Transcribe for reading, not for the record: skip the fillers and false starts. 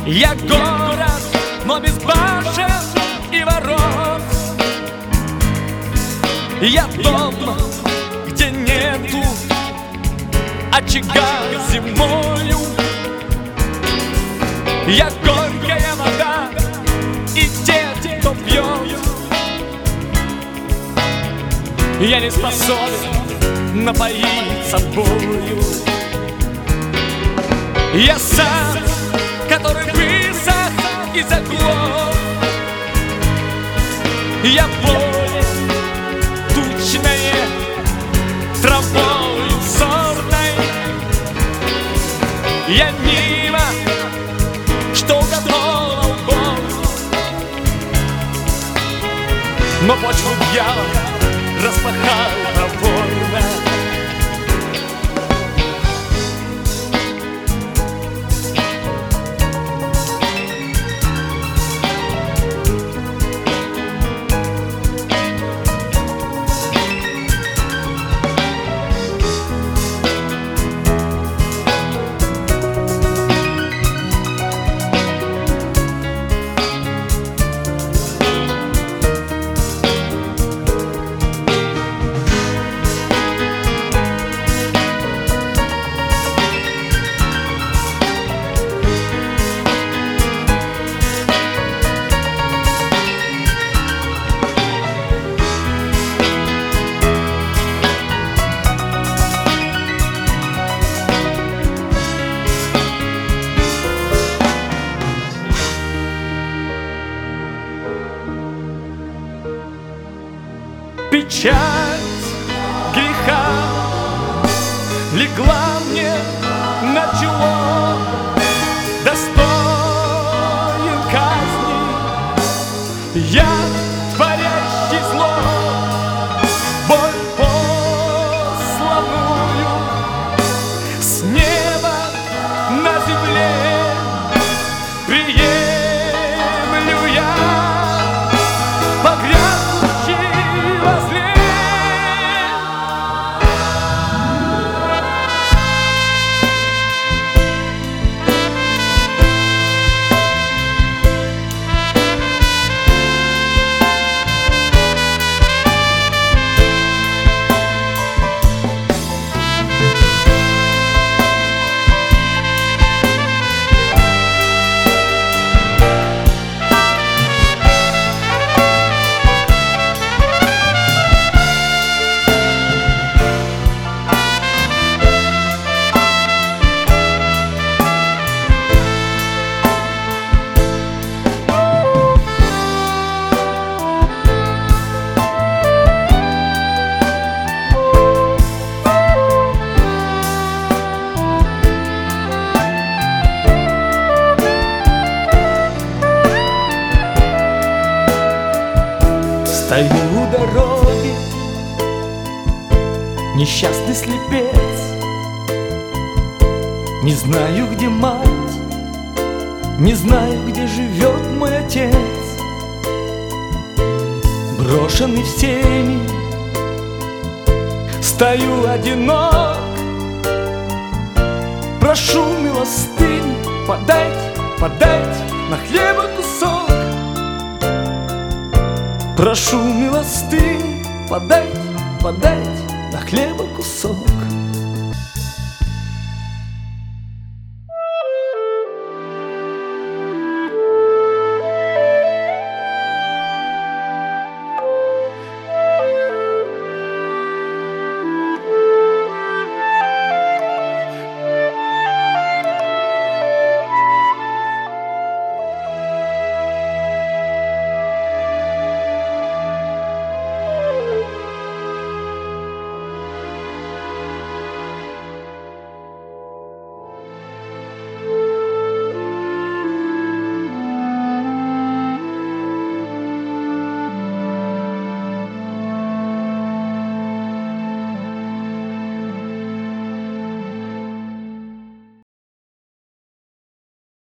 Я город, но без башен и ворот. Я дом, где нету очага зимою. Я горькая вода и те, кто пьет. Я не способен напоить собою. Я сад, который высох и заглох. Я поле тучное, травою сорной. Я нива, что готова в бой. Но почву я распахал довольно. Печать греха легла мне на чело, достоин казни. Я, творящий зло, боль посланную с неба на земле приемлю я, погрязший во зле. Стою у дороги, несчастный слепец. Не знаю, где мать, не знаю, где живет мой отец. Брошенный всеми, стою одинок. Прошу милостыню, подайте, подайте на хлеба кусок. Прошу милостыню, подайте, подайте на хлеба кусок.